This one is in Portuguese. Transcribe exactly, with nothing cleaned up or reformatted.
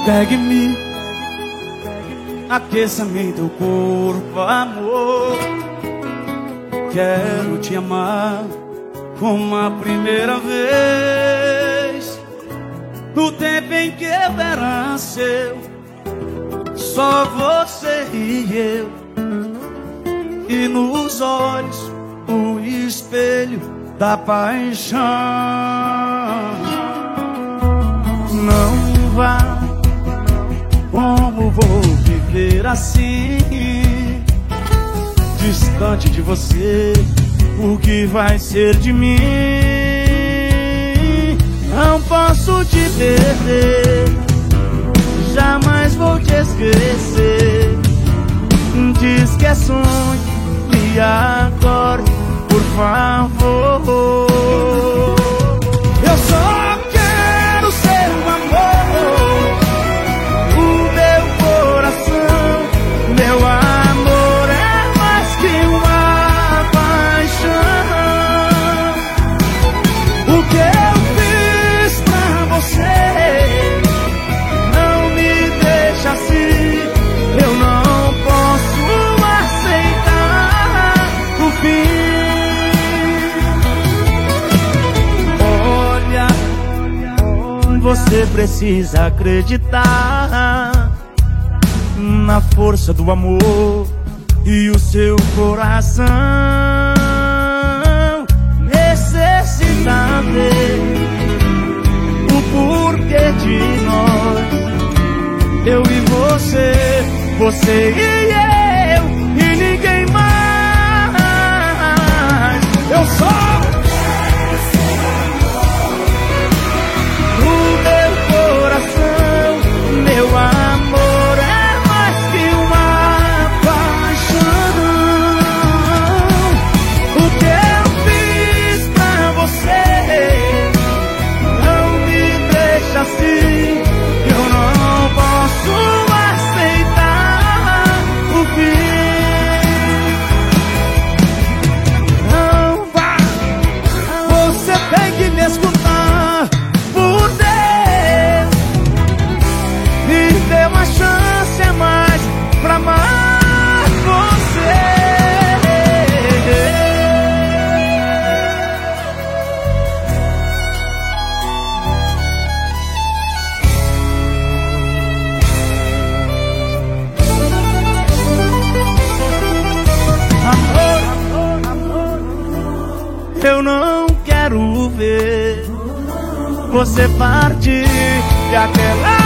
Pegue-me, aqueça-me em teu corpo, amor. Quero te amar como a primeira vez. No tempo em que eu era seu, só você e eu. E nos olhos o espelho da paixão. Não vá, como vou viver assim, distante de você? O que vai ser de mim? Não posso te perder, jamais vou te esquecer. Diz que é sonho, e agora, por favor. Eu só quero ser um amor, o meu coração. Meu amor é mais que uma paixão. O que eu fiz pra você não me deixa assim. Eu não posso aceitar o fim. Olha, você precisa acreditar na força do amor e o seu coração necessita ver o porquê de nós. Eu e você, você e eu, e ninguém mais. Eu só o meu coração, meu amor é mais que uma paixão. O que eu fiz pra você não me deixa assim. Eu não posso aceitar o fim. Não vá, você tem que me escutar. Por Deus, me dê uma chance a mais pra amar você. Amor, amor, eu não quero ver você partir de aquela